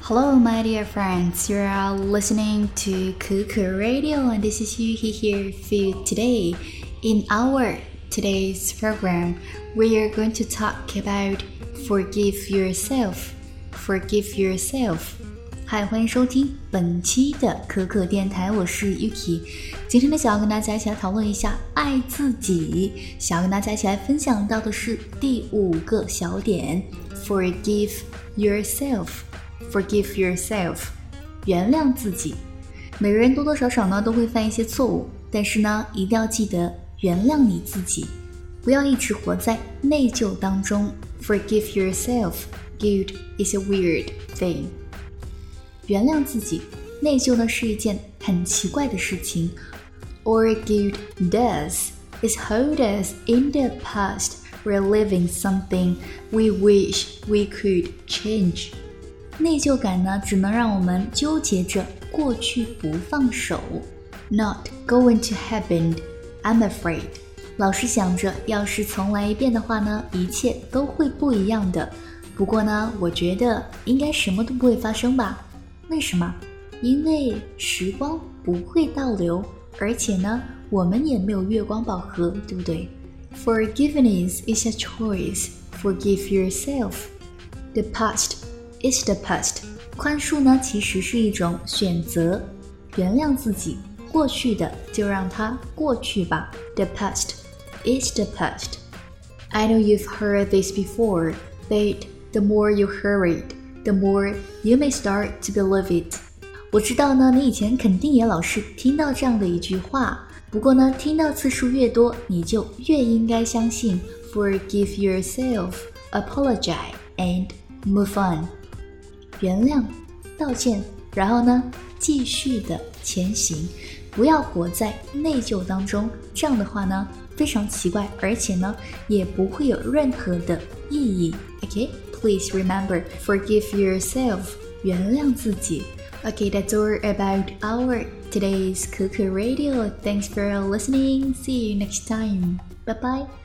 Hello, my dear friends. You are listening to Cuckoo Radio, and this is Yuhi here for you today. In our today's program, we are going to talk about forgive yourself. Forgive yourself. 嗨，欢迎收听本期的可可电台，我是 Yuki。今天呢，想要跟大家一起来讨论一下爱自己，想要跟大家一起来分享到的是第5个小点 ，Forgive yourself。Forgive yourself， 原谅自己。每个人多多少少呢都会犯一些错误，但是呢一定要记得原谅你自己，不要一直活在内疚当中。Forgive yourself, guilt is a weird thing。 原谅自己，内疚呢是一件很奇怪的事情。All guilt does is hold us in the past, reliving something we wish we could change。内疚感呢，只能让我们纠结着过去不放手。Not going to happen, I'm afraid。 老是想着要是重来一遍的话呢，一切都会不一样的。不过呢，我觉得应该什么都不会发生吧？为什么？因为时光不会倒流，而且呢，我们也没有月光宝盒，对不对？ Forgiveness is a choice. Forgive yourself. The past.Is the past， 宽恕呢其实是一种选择，原谅自己，过去的就让它过去吧。The past is the past. I know you've heard this before, but the more you hear it, the more you may start to believe it. 我知道呢，你以前肯定也老是听到这样的一句话，不过呢，听到次数越多，你就越应该相信。Forgive yourself, apologize, and move on.原谅，道歉，然后呢，继续的前行，不要活在内疚当中。这样的话呢，非常奇怪，而且呢，也不会有任何的意义。Okay, please remember, forgive yourself. 原谅自己。Okay, that's all about our today's Cuckoo Radio. Thanks for listening. See you next time. Bye bye.